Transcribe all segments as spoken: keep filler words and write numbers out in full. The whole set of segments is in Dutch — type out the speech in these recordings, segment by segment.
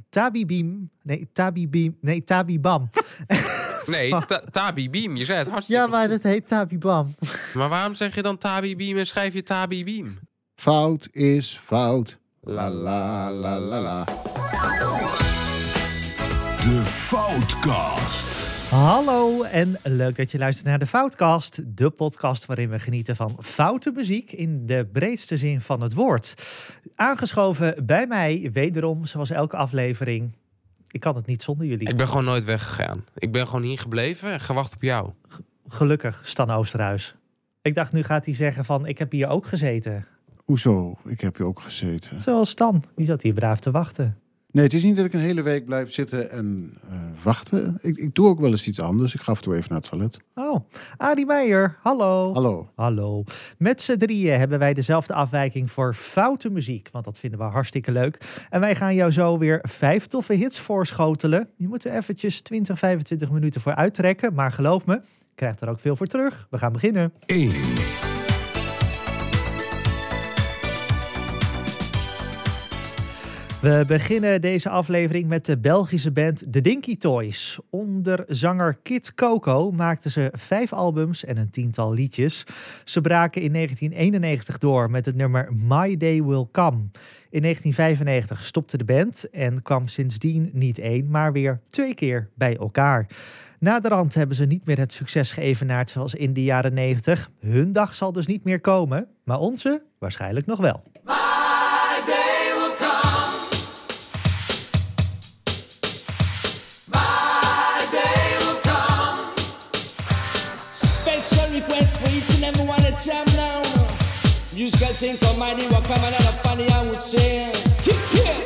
Tabibim. Nee, Tabibim. Nee, Tabibam. Nee, ta- Tabibim. Je zei het hartstikke Ja, maar dat heet Tabibam. Maar waarom zeg je dan Tabibim en schrijf je Tabibim? Fout is fout. La la la la la. De Foutcast. Hallo en leuk dat je luistert naar de Foutcast. De podcast waarin we genieten van foute muziek in de breedste zin van het woord. Aangeschoven bij mij, wederom, zoals elke aflevering. Ik kan het niet zonder jullie. Ik ben gewoon nooit weggegaan. Ik ben gewoon hier gebleven en gewacht op jou. Gelukkig, Stan Oosterhuis. Ik dacht, nu gaat hij zeggen van, ik heb hier ook gezeten. Hoezo? Ik heb hier ook gezeten. Zoals Stan, die zat hier braaf te wachten. Nee, het is niet dat ik een hele week blijf zitten en uh, wachten. Ik, ik doe ook wel eens iets anders. Ik ga af en toe even naar het toilet. Oh, Arie Meijer, hallo. Hallo. Hallo. Met z'n drieën hebben wij dezelfde afwijking voor foute muziek. Want dat vinden we hartstikke leuk. En wij gaan jou zo weer vijf toffe hits voorschotelen. Je moet er eventjes twintig, vijfentwintig minuten voor uittrekken. Maar geloof me, je krijgt er ook veel voor terug. We gaan beginnen. één. We beginnen deze aflevering met de Belgische band The Dinky Toys. Onder zanger Kid Coco maakten ze vijf albums en een tiental liedjes. Ze braken in negentien eenennegentig door met het nummer My Day Will Come. In negentien vijfennegentig stopte de band en kwam sindsdien niet één, maar weer twee keer bij elkaar. Naderhand hebben ze niet meer het succes geëvenaard zoals in de jaren negentig. Hun dag zal dus niet meer komen, maar onze waarschijnlijk nog wel. Request for each and every one of them now. You just gotta think of mighty what come and a funny I would say. Kick it.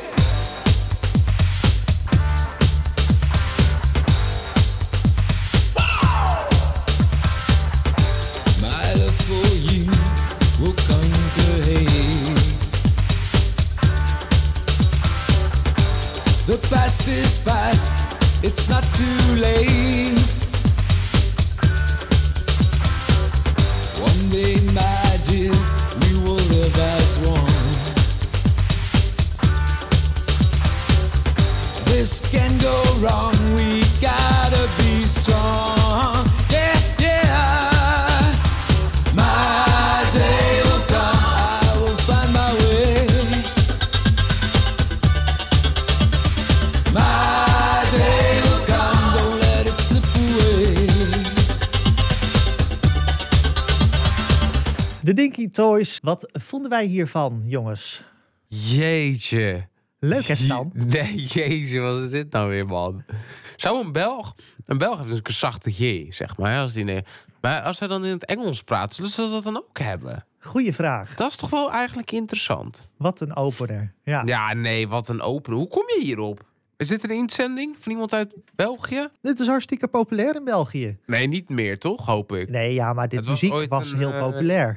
My love for you will conquer hate. The past is past, it's not too late. One day, my dear, we will live as one. This can go wrong, we gotta be strong. Yeah, yeah. My day will come, I will find my way. My day will come, don't let it slip away. De Dinky Toys, wat vonden wij hiervan, jongens? Jeetje. Leuk hè, Stan? Nee, jezus, wat is dit nou weer, man? Zou een Belg... Een Belg heeft dus een zachte J, zeg maar. Als die, nee. Maar als hij dan in het Engels praat, zullen ze dat dan ook hebben? Goeie vraag. Dat is toch wel eigenlijk interessant? Wat een opener. Ja. Ja, nee, wat een opener. Hoe kom je hierop? Is dit een inzending van iemand uit België? Dit is hartstikke populair in België. Nee, niet meer, toch? Hoop ik. Nee, ja, maar dit Het was muziek ooit was een, heel uh, populair.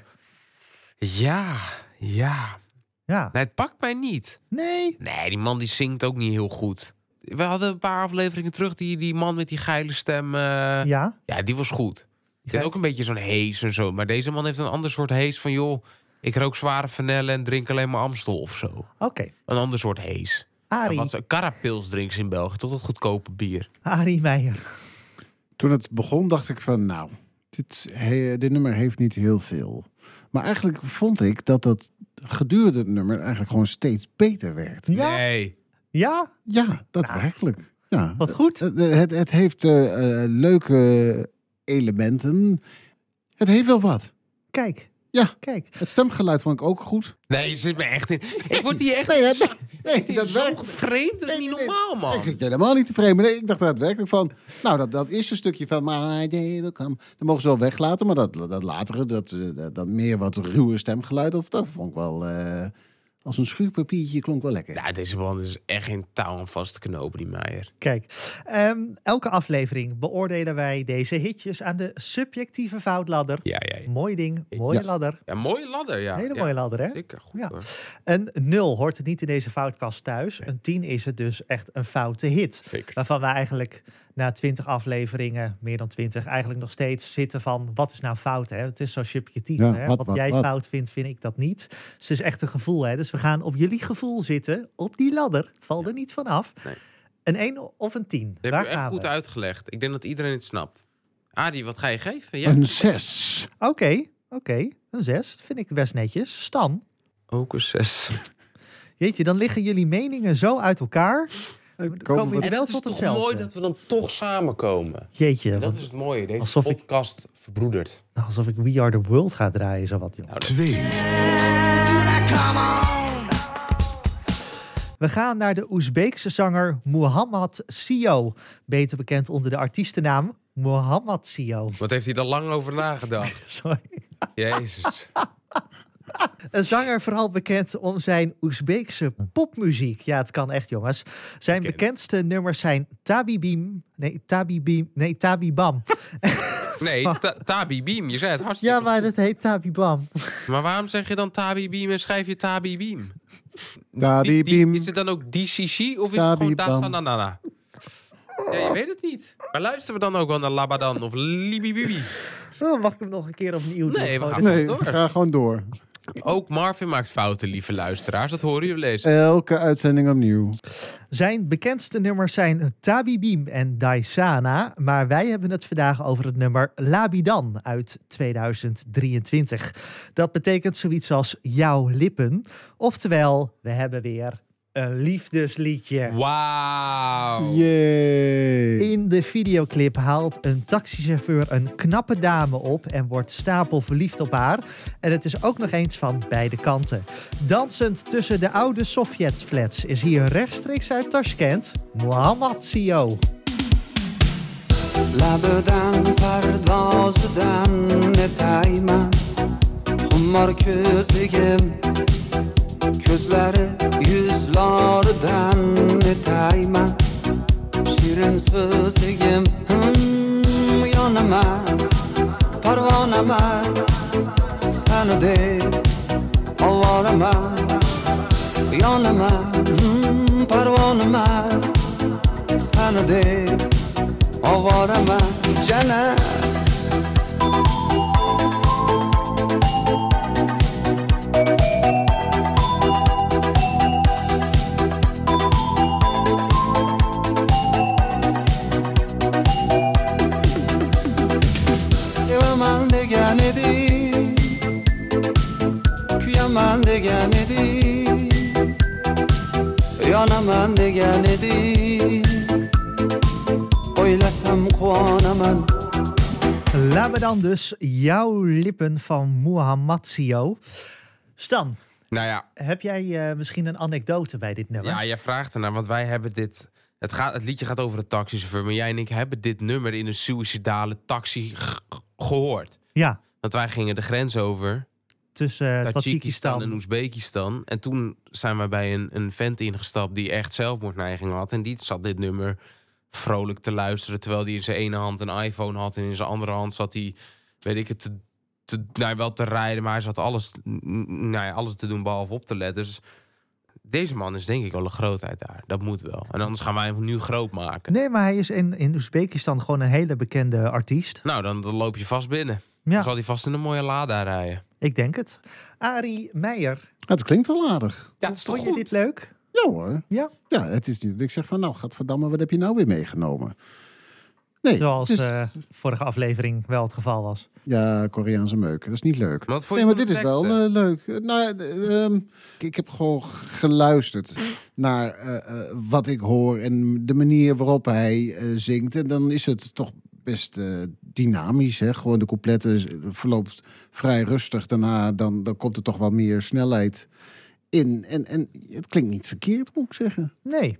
Ja, ja. Ja. Nee, het pakt mij niet. Nee. Nee, die man die zingt ook niet heel goed. We hadden een paar afleveringen terug, die, die man met die geile stem. Uh, Ja? Ja, die was goed. Die Ge- had ook een beetje zo'n hees en zo. Maar deze man heeft een ander soort hees van, joh, ik rook zware vanille en drink alleen maar Amstel of zo. Oké. Okay. Een ander soort hees. Arie. Wat Carapils drinken ze in België, toch dat goedkope bier. Arie Meijer. Toen het begon dacht ik van, nou, dit, he, dit nummer heeft niet heel veel. Maar eigenlijk vond ik dat dat gedurende het nummer eigenlijk gewoon steeds beter werd. Ja? Nee. Ja? Ja, daadwerkelijk. Ja. Wat goed. Het, het, het heeft uh, uh, leuke elementen. Het heeft wel wat. Kijk. Ja. Kijk. Het stemgeluid vond ik ook goed. Nee, je zit me echt in. Ik word hier echt Nee, nee, nee, het is dat zo werkt. gevreemd, dat is niet normaal, man. Ik zit helemaal niet tevreden. Maar nee, ik dacht daadwerkelijk van, nou, dat, dat eerste stukje van My Day Will Come, dat mogen ze wel weglaten. Maar dat, dat latere, dat, dat, dat meer wat ruwe stemgeluid, of dat vond ik wel, uh, als een schuurpapiertje, klonk wel lekker. Ja, deze man is echt geen touw aan vast te knopen, die Meijer. Kijk. Um, elke aflevering beoordelen wij deze hitjes aan de subjectieve foutladder. Ja, ja, ja. Mooi ding. Mooie Ja. ladder. Ja, mooie ladder, ja. Hele ja. mooie ladder, hè? Zeker, goed Ja. hoor. Een nul hoort het niet in deze foutkast thuis. Een tien is het dus echt een foute hit. Zeker. Waarvan we eigenlijk na twintig afleveringen, meer dan twintig, eigenlijk nog steeds zitten van, wat is nou fout? Hè? Het is zo subjectief. Ja, hè? wat, wat wat, jij wat? fout vindt, vind ik dat niet. Dus het is echt een gevoel. Hè? Dus we we gaan op jullie gevoel zitten. Op die ladder. Val er niet van af. Nee. Een één of een tien. Dat Waar heb je echt gaan goed we? uitgelegd. Ik denk dat iedereen het snapt. Adi, wat ga je geven? Ja. Een zes. Oké, oké. Okay. Een zes. Dat vind ik best netjes. Stan. Ook een zes. Jeetje, dan liggen jullie meningen zo uit elkaar. Komen Komen we- we En wel het is tot toch hetzelfde. mooi dat we dan toch samenkomen. Jeetje, En dat want- is het mooie. Deze Alsof ik- podcast verbroedert. alsof ik We Are The World ga draaien, zo wat joh. twee, We gaan naar de Oezbeekse zanger Muhammad Sio. Beter bekend onder de artiestennaam Muhammad Sio. Wat heeft hij daar lang over nagedacht? Sorry. Jezus. Een zanger vooral bekend om zijn Oezbeekse popmuziek. Ja, het kan echt, jongens. Zijn Bekend. bekendste nummers zijn Tabibim. Nee, Tabibim. Nee, Tabibam. Nee, ta- Tabi Beam. Je zei het hartstikke Ja, maar goed. dat heet Tabibam. Maar waarom zeg je dan Tabi Beam en schrijf je Tabi Beam? Tabi Die- die- Beam. Is het dan ook D C C of is het Tabi gewoon Bam. Dasananana? Ja, je weet het niet. Maar luisteren we dan ook wel naar Labadan of Libibibi? Oh, mag ik hem nog een keer opnieuw doen? Nee, we Oh, gaan- dit- Nee, door. ga gewoon door. Ook Marvin maakt fouten, lieve luisteraars. Dat horen jullie lezen. Elke uitzending opnieuw. Zijn bekendste nummers zijn Tabibim en Daisana. Maar wij hebben het vandaag over het nummer Labidan uit tweeduizend drieëntwintig. Dat betekent zoiets als jouw lippen. Oftewel, we hebben weer een liefdesliedje. Wauw. Yay. In de videoclip haalt een taxichauffeur een knappe dame op en wordt stapelverliefd op haar. En het is ook nog eens van beide kanten. Dansend tussen de oude Sovjet-flats is hier rechtstreeks uit Tashkent Muhammad Sio. لبدن پردازدن نتای من خمار közlegim Közleri yüzlerden netay man Şirin sözlegim hmm, yanıma Parvanama Seni de Avarama Yanıma hmm, Parvanama Seni de Avarama Cennet Sevemen degen edi Küyemen degen edi Yanamen degen edi Oylasam kuanaman Laten we dan dus jouw lippen van Muhammad Sio. Stan, Nou ja, heb jij uh, misschien een anekdote bij dit nummer? ja, jij vraagt ernaar, want wij hebben dit... Het, gaat, het liedje gaat over de taxichauffeur, maar jij en ik hebben dit nummer in een suïcidale taxi g- gehoord. Ja, Want wij gingen de grens over, tussen uh, Tajikistan Tajikistan en Oezbekistan. En toen zijn wij bij een, een vent ingestapt die echt zelfmoordneiging had. En die zat dit nummer vrolijk te luisteren, terwijl hij in zijn ene hand een iPhone had en in zijn andere hand zat hij, weet ik het, te, te, nou, wel te rijden, maar hij zat alles, n- nou ja, alles te doen behalve op te letten. Dus deze man is denk ik wel een grootheid daar. Dat moet wel. En anders gaan wij hem nu groot maken. Nee, maar hij is in, in Oezbekistan gewoon een hele bekende artiest. Nou, dan, dan loop je vast binnen. Ja, Dan zal hij vast in een mooie Lada rijden. ik denk het. Arie Meijer, Het klinkt wel aardig. Ja, het is toch vond je goed? dit leuk? Ja hoor. Ja. Ja, het is niet dat ik zeg van nou, gadverdamme, wat heb je nou weer meegenomen? Nee, Zoals het is- uh, vorige aflevering wel het geval was. ja, Koreaanse meuk. Dat is niet leuk. Maar wat vond je Nee, maar van dit de is wel teksten? eh, leuk. Eh, nou, eh, ehm, ik, ik heb gewoon geluisterd naar eh, eh, wat ik hoor en de manier waarop hij eh, zingt. En dan is het toch best eh, dynamisch. Hè? Gewoon de coupletten z- verloopt vrij rustig. Daarna dan, dan komt er toch wel meer snelheid in. En, en het klinkt niet verkeerd, moet ik zeggen. Nee,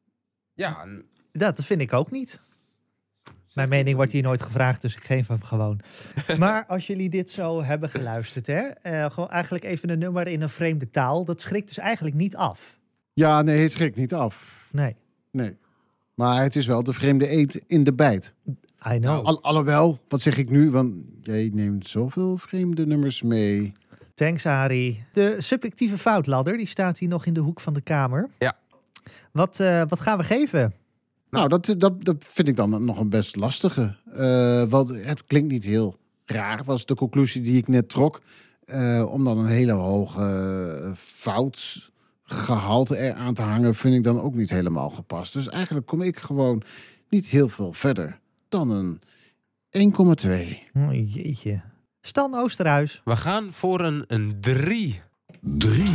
Ja, en- dat, dat vind ik ook niet. Mijn mening wordt hier nooit gevraagd, dus ik geef hem gewoon. Maar als jullie dit zo hebben geluisterd, hè, eh, gewoon eigenlijk even een nummer in een vreemde taal, dat schrikt dus eigenlijk niet af. Ja, nee, het schrikt niet af. Nee, Nee. Maar het is wel de vreemde eend in de bijt. I know. Nou. Al, alhoewel, wat zeg ik nu? Want jij neemt zoveel vreemde nummers mee. Thanks, Arie. De subjectieve foutladder, die staat hier nog in de hoek van de kamer. Ja. Wat, eh, wat gaan we geven? Nou, dat, dat, dat vind ik dan nog een best lastige. Eh, want het klinkt niet heel raar, was de conclusie die ik net trok. Uh, om dan een hele hoge uh, foutgehalte eraan te hangen, vind ik dan ook niet helemaal gepast. Dus eigenlijk kom ik gewoon niet heel veel verder dan een één komma twee. Oh, jeetje. Stan Oosterhuis. We gaan voor een, een drie. drie.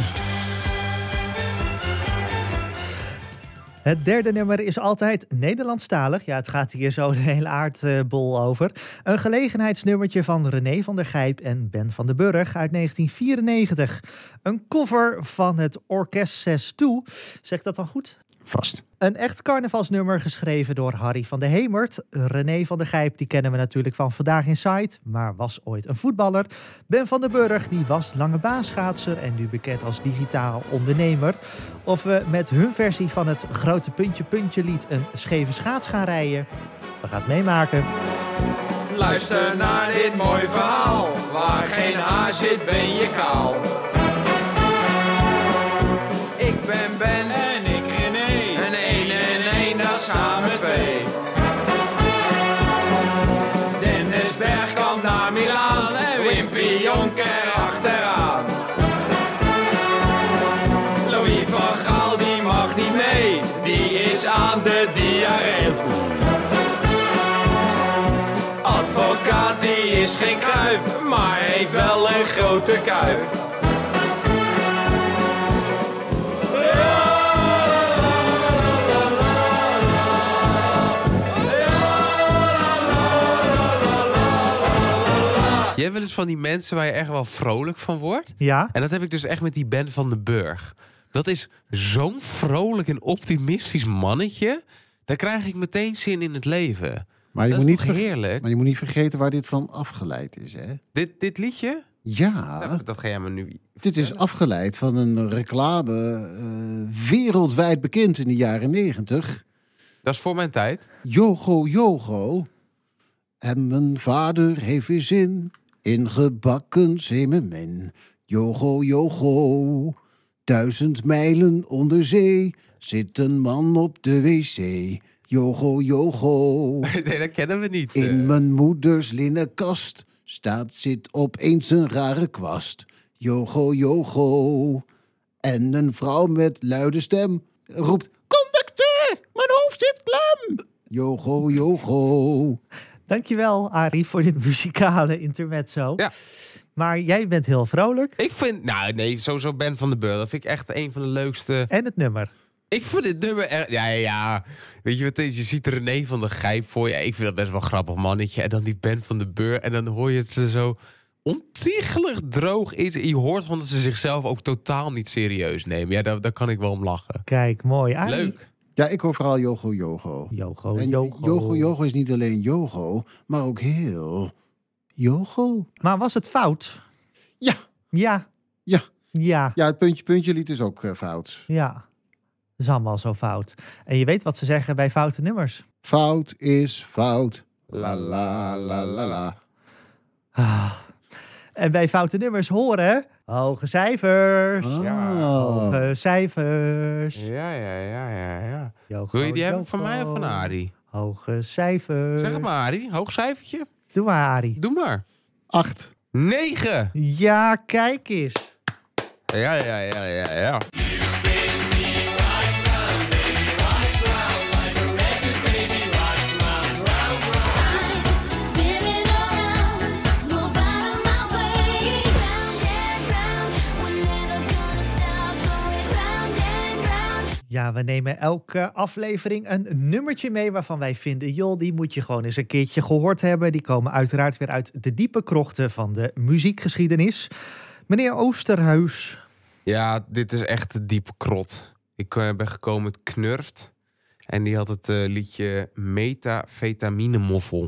Het derde nummer is altijd Nederlandstalig. Ja, het gaat hier zo de hele aardbol over. Een gelegenheidsnummertje van René van der Gijp en Ben van den Burg uit negentien vierennegentig. Een cover van het Orkest Zes Toe. Zegt dat dan goed? Vast. Een echt carnavalsnummer geschreven door Harry van der Hemert. René van der Gijp, die kennen we natuurlijk van Vandaag Inside, maar was ooit een voetballer. Ben van den Burg, die was lange baanschaatser en nu bekend als digitaal ondernemer. Of we met hun versie van het Grote Puntje Puntje lied een scheve schaats gaan rijden. We gaan het meemaken. Luister naar dit mooi verhaal. Waar geen haar zit, ben je kaal. Ik ben Ben en ik René. En één en één, dat is samen twee. Dennis Bergkamp naar Milaan. En Wimpy Jonker achteraan. Louis van Gaal, die mag niet mee. Die is aan de diarree. Advocaat, die is geen Kruif, maar heeft wel een grote kuif. Je hebt wel eens van die mensen waar je echt wel vrolijk van wordt. Ja. En dat heb ik dus echt met die Ben van den Burg. Dat is zo'n vrolijk en optimistisch mannetje. Daar krijg ik meteen zin in het leven. Maar je, Dat moet is niet toch ver- heerlijk? maar je moet niet vergeten waar dit van afgeleid is, hè? Dit, dit liedje? Ja, Nou, dat ga jij me nu... dit is afgeleid van een reclame uh, wereldwijd bekend in de jaren negentig. Dat is voor mijn tijd. Yogo Yogo. En mijn vader heeft weer zin in gebakken zeemermin. Yogo Yogo. Duizend mijlen onder zee zit een man op de wc. Yogo Yogo. Nee, dat kennen we niet. In mijn moeders linnenkast staat zit opeens een rare kwast. Yogo Yogo. En een vrouw met luide stem roept: conducteur, mijn hoofd zit klem. Yogo Yogo. Dankjewel, Arie, voor dit muzikale intermezzo. Ja. Maar jij bent heel vrolijk. Ik vind... Nou, nee, sowieso Ben van den Burg. Dat vind ik echt een van de leukste... En het nummer. Ik vind dit nummer echt... Ja, ja, ja. Weet je wat het is? Je ziet René van der Gijp voor je. Ik vind dat best wel een grappig mannetje. En dan die Ben van den Burg. En dan hoor je het ze zo ontiegelijk droog is. En je hoort gewoon dat ze zichzelf ook totaal niet serieus nemen. Ja, daar, daar kan ik wel om lachen. Kijk, mooi. Arie. Leuk. Ja, ik hoor vooral Yogo Yogo. Yogo, En yogo. Yogo Yogo is niet alleen Yogo, maar ook heel Yogo. Maar was het fout? Ja, Ja. ja. Ja. Ja, het puntje puntje lied is ook uh, fout. Ja. Dat is allemaal zo fout. En je weet wat ze zeggen bij foute nummers. Fout is fout. La la la la la. Ah. En bij foute nummers horen hoge cijfers. Oh. Ja, hoge cijfers. Ja, ja, ja, ja, ja. Yogo, Wil je die hebben yogo. van mij of van Arie? Hoge cijfers. Zeg het maar, Arie. Hoog cijfertje? Doe maar, Arie. Doe maar. Acht. Negen. Ja, kijk eens. Ja, ja, ja, ja, ja. Spinning around, move out of my way. Round and round, we're never gonna stop going round and round. Ja, we nemen elke aflevering een nummertje mee waarvan wij vinden, joh, die moet je gewoon eens een keertje gehoord hebben. Die komen uiteraard weer uit de diepe krochten van de muziekgeschiedenis. Meneer Oosterhuis. Ja, dit is echt de diepe krot. Ik uh, ben gekomen met Knurft. En die had het uh, liedje Metafetamine Moffel.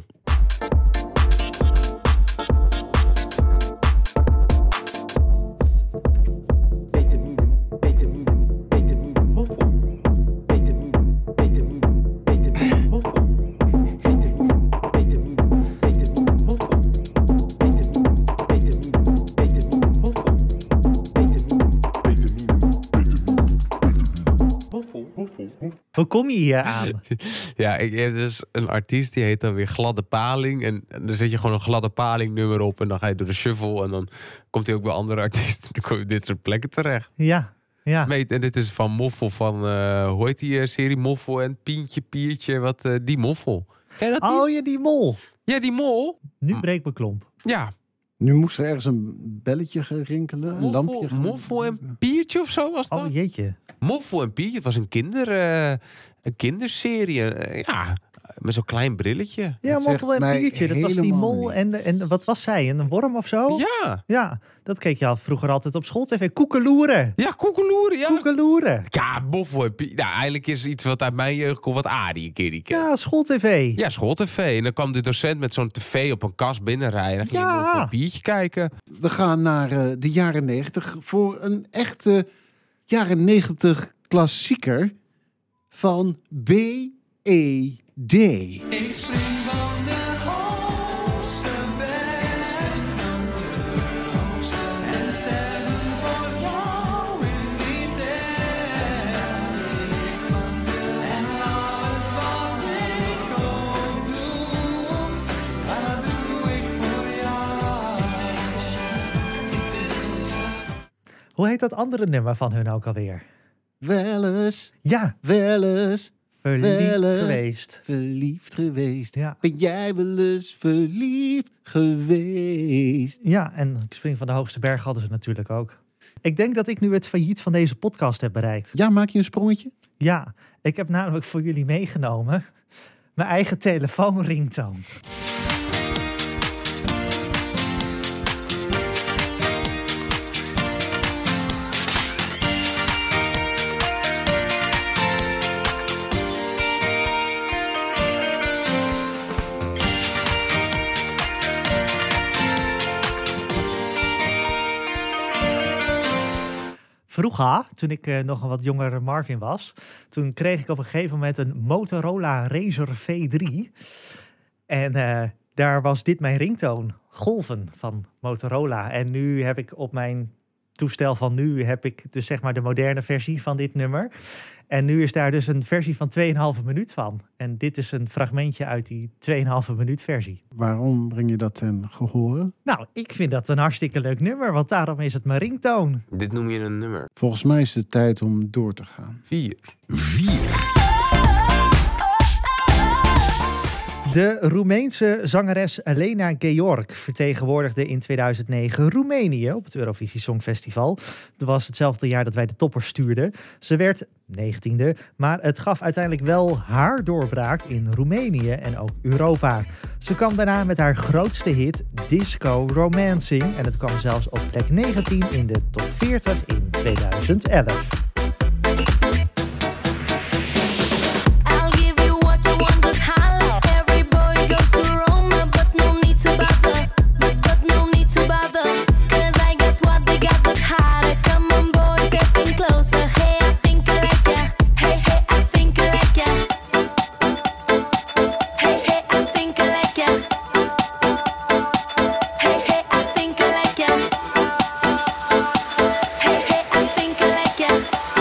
Hoe kom je hier aan? Ja, ik heb dus een artiest die heet dan weer Gladde Paling. En, en dan zet je gewoon een Gladde Paling nummer op. En dan ga je door de shuffle. En dan komt hij ook bij andere artiesten. Dan kom je op dit soort plekken terecht. Ja, ja. Meet, en dit is van Moffel van, uh, hoe heet die uh, serie? Moffel en Pientje, Piertje, wat, uh, die Moffel. Ken je dat niet? Oh ja, die mol. Ja, die mol. Nu breekt mijn klomp. Ja, Nu moest er ergens een belletje gerinkelen, een lampje. Moffel, gaan- Moffel en Piertje of zo was dat? Oh jeetje. Moffel en Piertje, het was een, kinder, uh, een kinderserie. Uh, ja, met zo'n klein brilletje. Ja, Dat Moffel zegt en mij Piertje. Dat was die helemaal mol. niet. En, en wat was zij? Een worm of zo? Ja, Ja, dat keek je al vroeger altijd op schooltv. Koekeloeren. ja, koekeloeren. Ja, Koekeloeren. ja Moffel en Piertje. Nou, eigenlijk is iets wat uit mijn jeugd komt, wat Arie een keer die kent. Ja, schooltv. Ja, schooltv. En dan kwam de docent met zo'n tv op een kast binnenrijden. Dan ging je Ja. Moffel en Piertje kijken. We gaan naar uh, de jaren negentig voor een echte jaren negentig klassieker van B E D. Ik spring van de hoogste berg en sterven voor jou is liefde. En alles wat ik ook doe, dat doe ik voor jou. Hoe heet dat andere nummer van hun ook alweer? Wel eens, Ja, wel eens, verliefd Wel eens. geweest. verliefd geweest. Ja. Ben jij wel eens verliefd geweest? Ja, en ik spring van de hoogste berg hadden ze natuurlijk ook. Ik denk dat ik nu het failliet van deze podcast heb bereikt. Ja, maak je een sprongetje? Ja, ik heb namelijk voor jullie meegenomen mijn eigen telefoonringtoon. Vroeger, toen ik eh, nog een wat jongere Marvin was, toen kreeg ik op een gegeven moment een Motorola Razr V drie. En eh, daar was dit mijn ringtoon, Golven van Motorola. En nu heb ik op mijn toestel van nu, heb ik dus zeg maar de moderne versie van dit nummer. En nu is daar dus een versie van twee komma vijf minuut van. En dit is een fragmentje uit die twee komma vijf minuut versie. Waarom breng je dat ten gehore? Nou, ik vind dat een hartstikke leuk nummer, want daarom is het mijn ringtoon. Dit noem je een nummer. Volgens mij is het tijd om door te gaan. Vier. De Roemeense zangeres Elena Georg vertegenwoordigde in tweeduizend negen Roemenië op het Eurovisie Songfestival. Dat was hetzelfde jaar dat wij de toppers stuurden. Ze werd negentiende, maar het gaf uiteindelijk wel haar doorbraak in Roemenië en ook Europa. Ze kwam daarna met haar grootste hit Disco Romancing en het kwam zelfs op plek negentien in de top veertig in tweeduizend elf. I'll give you what you want, just holla. Every boy goes to Roma, but no need to bother. But, but no need to bother. Cause I got what they got, but harder. Come on, boy, getting closer. Hey, I think I like ya. Hey, hey, I think I like ya. Hey, hey, I think I like ya. Hey, hey, I think I like ya. Hey, hey, I think I like ya.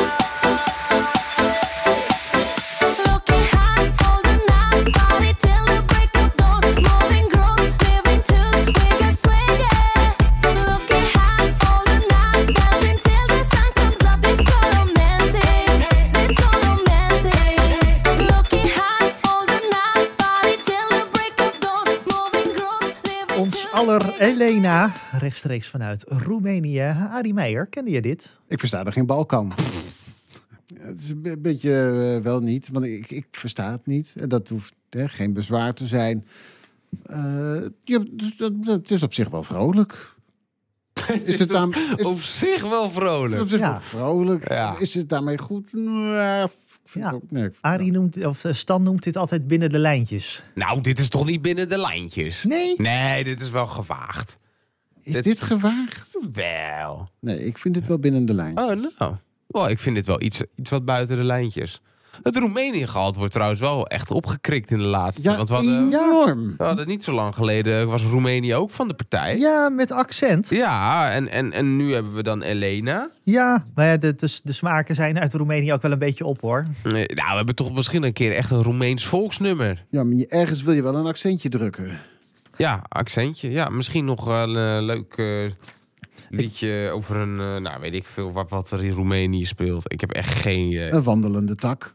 Looking hot all the night, party till the break of dawn. Moving growth, living too, we got swing, yeah. Looking hot all the night, dancing till the sun comes up. Disco romancing, disco romancing. Looking hot all the night, party till the break of dawn. Moving growth, living Ons too, aller we got Elena, rechtstreeks vanuit Roemenië. Arie Meijer, kende je dit? Ik versta er geen bal kan. Het is een be- beetje eh, wel niet, want ik, ik versta het niet. En dat hoeft hè, geen bezwaar te zijn. Eh, ja, dus dat, dat- het is op zich wel vrolijk. Is het, dan, is, Op zich wel is het vrolijk. op zich Ja. wel vrolijk? Ja. Is het daarmee goed? Nou, ik vind Ja. het ook- nee, ik vind Arie noemt, of eh, Stan noemt dit altijd binnen de lijntjes. Nou, dit is toch niet binnen de lijntjes? Nee? Nee, dit is wel gewaagd. Is dit- dit gewaagd? Wel. Nee, ik vind het wel binnen de lijn. Oh, nou. Oh, ik vind dit wel iets, iets wat buiten de lijntjes. Het Roemenië gehaald wordt trouwens wel echt opgekrikt in de laatste. Ja, Want we hadden, enorm. we hadden niet zo lang geleden, was Roemenië ook van de partij. Ja, met accent. Ja, en, en, en nu hebben we dan Elena. Ja, maar ja, de, de, de smaken zijn uit Roemenië ook wel een beetje op, hoor. Nee, nou, we hebben toch misschien een keer echt een Roemeens volksnummer. Ja, maar je- ergens wil je wel een accentje drukken. Ja, accentje. Ja, misschien nog wel een leuk eh, liedje over een, eh, nou weet ik veel, wat, wat er in Roemenië speelt. Ik heb echt geen... eh, Een wandelende tak.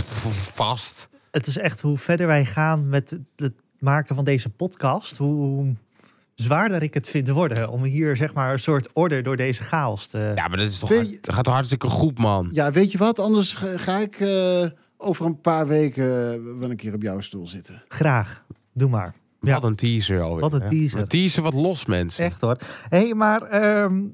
vast. Het is echt hoe verder wij gaan met het maken van deze podcast, hoe zwaarder ik het vind worden om hier zeg maar een soort orde door deze chaos te... Ja, maar dat is toch Weet hard- je- dat gaat toch hartstikke goed, man. Ja, weet je wat? Anders ga, ga ik eh, over een paar weken eh, wel een keer op jouw stoel zitten. Graag. Doe maar. Ja. Wat een teaser alweer. Wat een hè? teaser. Een teaser wat los, mensen. Echt hoor. Hé, hey, maar ehm,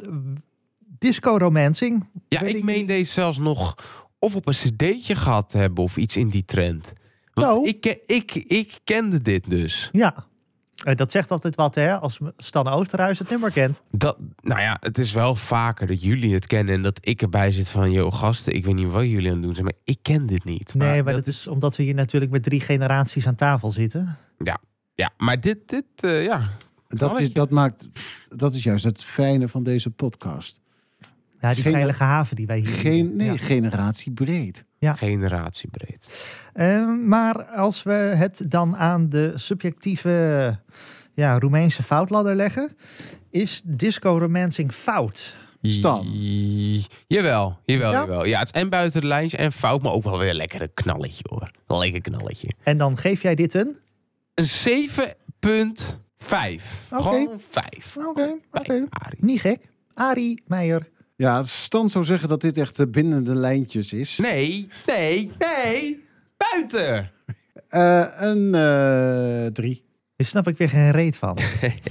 disco romancing. Ja, Weet ik ik meen niet. deze zelfs nog of op een cd'tje gehad te hebben of iets in die trend. Want Nou. ik, ke- ik, ik kende dit dus. Ja. Eh, dat zegt altijd wat, hè? Als Stan Oosterhuis het nummer kent. Dat, nou ja, het is wel vaker dat jullie het kennen en dat ik erbij zit van, joh, gasten, ik weet niet wat jullie aan het doen zijn, maar ik ken dit niet. Nee, maar dat is omdat we hier natuurlijk met drie generaties aan tafel zitten. Ja, maar dit, dit, eh, ja. Dat Knalletje. is, dat, maakt, dat is juist het fijne van deze podcast. Ja, die Geen- veilige haven die wij hier... Geen, nee, Ja. generatiebreed. Generatiebreed. Eh, maar als we het dan aan de subjectieve ja, Roemeense foutladder leggen, is disco romancing fout? Stan. J- Jawel, jawel, Ja? jawel. Ja, het is en buiten de lijntje en fout, maar ook wel weer lekker een knalletje, hoor. Een lekker knalletje. En dan geef jij dit een? Een zeven komma vijf. Oké. Gewoon vijf. Oké, oké. Vijf, Arie. Niet gek. Arie Meijer. Ja, Stan zou zeggen dat dit echt eh, binnen de lijntjes is. Nee, nee, nee. Buiten. Eh, een eh, drie. Daar snap ik weer geen reet van.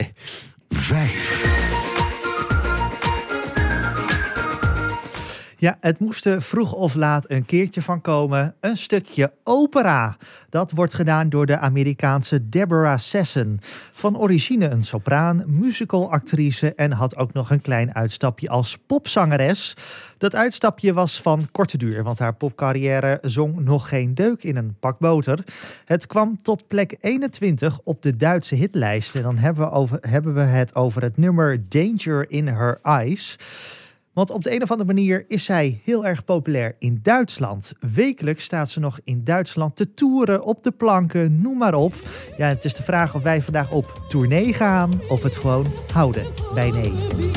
Vijf. Ja, het moest er vroeg of laat een keertje van komen. Een stukje opera. Dat wordt gedaan door de Amerikaanse Deborah Sesson. Van origine een sopraan, musicalactrice en had ook nog een klein uitstapje als popzangeres. Dat uitstapje was van korte duur, want haar popcarrière zong nog geen deuk in een pak boter. Het kwam tot plek eenentwintig op de Duitse hitlijst. En dan hebben we, over, hebben we het over het nummer Danger in Her Eyes. Want op de een of andere manier is zij heel erg populair in Duitsland. Wekelijks staat ze nog in Duitsland te toeren, op de planken, noem maar op. Ja, het is de vraag of wij vandaag op tournee gaan of het gewoon houden bij nee.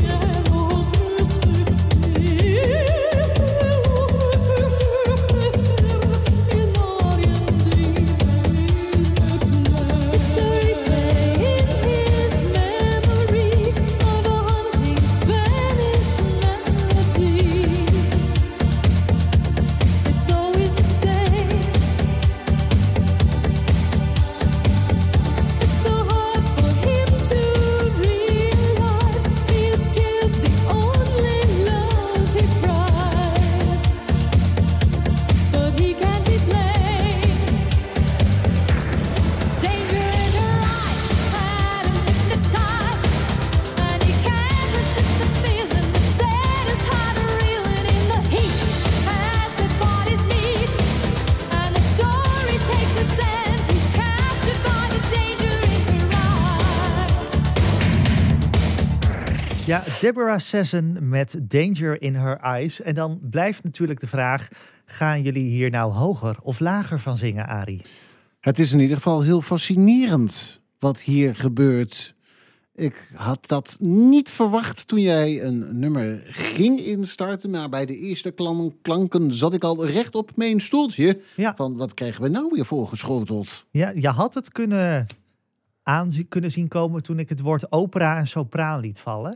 Ja, Deborah Sesson met Danger in Her Eyes. En dan blijft natuurlijk de vraag, gaan jullie hier nou hoger of lager van zingen, Arie? Het is in ieder geval heel fascinerend wat hier gebeurt. Ik had dat niet verwacht toen jij een nummer ging instarten. Maar bij de eerste klan- klanken zat ik al recht op mijn stoeltje. Ja. Van wat krijgen we nou weer voorgeschoteld? Ja, je had het kunnen aanzien kunnen zien komen toen ik het woord opera en sopraan liet vallen.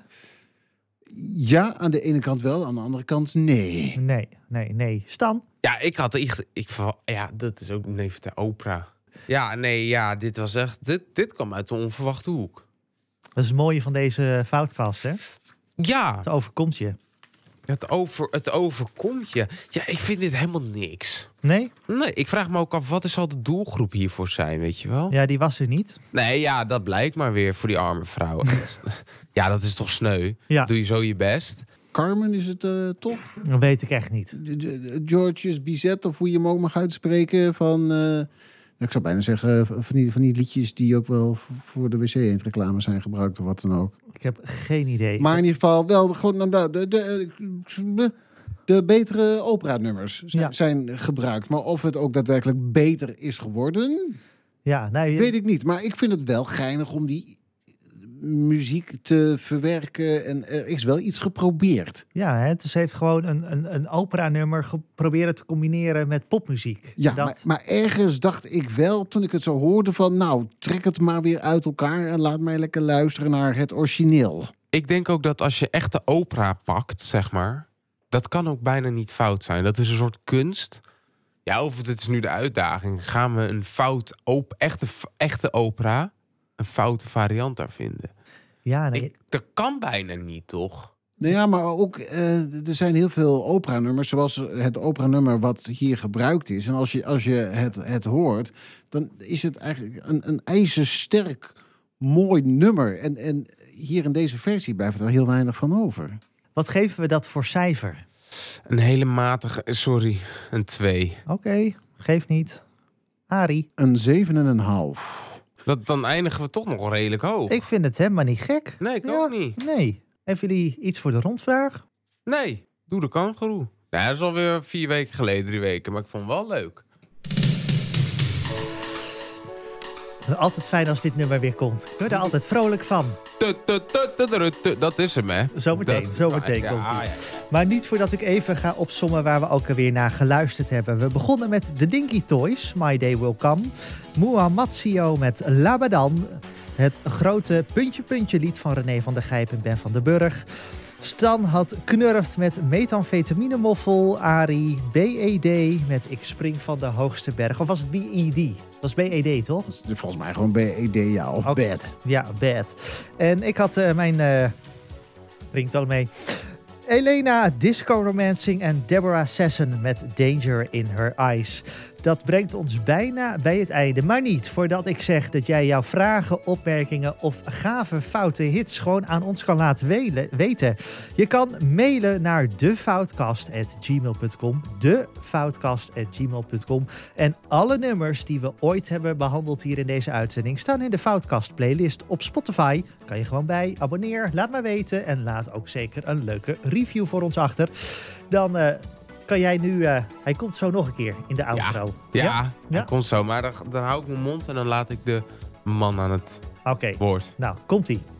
Ja, aan de ene kant wel, aan de andere kant nee. Nee, nee, nee. Stan? Ja, ik had echt... Ik, verwa- ja, dat is ook neef de opera. Ja, nee, ja, dit was echt... Dit, dit kwam uit de onverwachte hoek. Dat is het mooie van deze foutkast, hè? Ja, Het overkomt je. het, over, het overkomt je. Ja, ik vind dit helemaal niks. Nee? Nee, ik vraag me ook af, wat zal de doelgroep hiervoor zijn, weet je wel? Ja, die was er niet. Nee, ja, dat blijkt maar weer voor die arme vrouwen. ja, dat is toch sneu? Ja. Doe je zo je best? Carmen is het uh, toch? Dat weet ik echt niet. De, de, de Georges Bizet, of hoe je hem ook mag uitspreken. Van, uh, ik zou bijna zeggen, van die, van die liedjes die ook wel voor de wc-eendreclame zijn gebruikt of wat dan ook. Ik heb geen idee. Maar in ieder geval wel gewoon de, de, de, de, de betere opera-nummers zijn, Ja. zijn gebruikt. Maar of het ook daadwerkelijk beter is geworden, Ja, nee, weet ik niet. Maar ik vind het wel geinig om die muziek te verwerken. En er is wel iets geprobeerd. ja, hè, dus ze heeft gewoon een, een, een opera-nummer geprobeerd te combineren met popmuziek. Ja, dat, maar, maar ergens dacht ik wel, toen ik het zo hoorde, van nou, trek het maar weer uit elkaar en laat mij lekker luisteren naar het origineel. Ik denk ook dat als je echte opera pakt, zeg maar, dat kan ook bijna niet fout zijn. Dat is een soort kunst. Ja, of het is nu de uitdaging. Gaan we een fout, op, echte, echte opera, een foute variant daar vinden? ja, nee, Ik, dat kan bijna niet, toch? Nou ja, maar ook, uh, er zijn heel veel operanummers, zoals het operanummer wat hier gebruikt is. En als je, als je het, het hoort, dan is het eigenlijk een, een ijzersterk, mooi nummer. En, en hier in deze versie blijft er heel weinig van over. wat geven we dat voor cijfer? Een hele matige, sorry, een twee. Oké, geef niet. Arie, Een zeven en een half. Dat, dan eindigen we toch nog redelijk hoog. ik vind het helemaal niet gek. Nee, ik Ja, ook niet. Nee. Hebben jullie iets voor de rondvraag? Nee, doe de kangoeroe. Nou, dat is alweer vier weken geleden, drie weken. Maar ik vond het wel leuk. Altijd fijn als dit nummer weer komt. Ik word er altijd vrolijk van. Tu, tu, tu, tu, tu, tu. Dat is hem, hè? Zometeen, Dat- zometeen ja, komt ja, hij. ja. Maar niet voordat ik even ga opsommen waar we ook alweer naar geluisterd hebben. We begonnen met The Dinky Toys, My Day Will Come. Muhammadsio met Labadan. Het grote puntje puntje lied van René van der Gijp en Ben van den Burg. Stan had knurft met methamfetamine moffel. Arie B E D met Ik spring van de hoogste berg. Of was het B E D? Dat is B E D, toch? Dat is volgens mij gewoon B E D, ja, of Oké. bad. Ja, bad. En ik had uh, mijn uh, ringtoon mee. Elena Disco Romancing en Deborah Sesson met Danger in Her Eyes. Dat brengt ons bijna bij het einde. Maar niet voordat ik zeg dat jij jouw vragen, opmerkingen of gave foute hits gewoon aan ons kan laten wele- weten. Je kan mailen naar defoutcast at gmail dot com. defoutcast at gmail dot com. En alle nummers die we ooit hebben behandeld hier in deze uitzending staan in de Foutcast playlist op Spotify. Kan je gewoon bij. Abonneer, laat maar weten en laat ook zeker een leuke review voor ons achter. Dan uh, kan jij nu... Uh, hij komt zo nog een keer in de outro. Ja, Ja? dat komt zo. Maar dan, dan hou ik mijn mond en dan laat ik de man aan het Oké, woord. nou, komt-ie.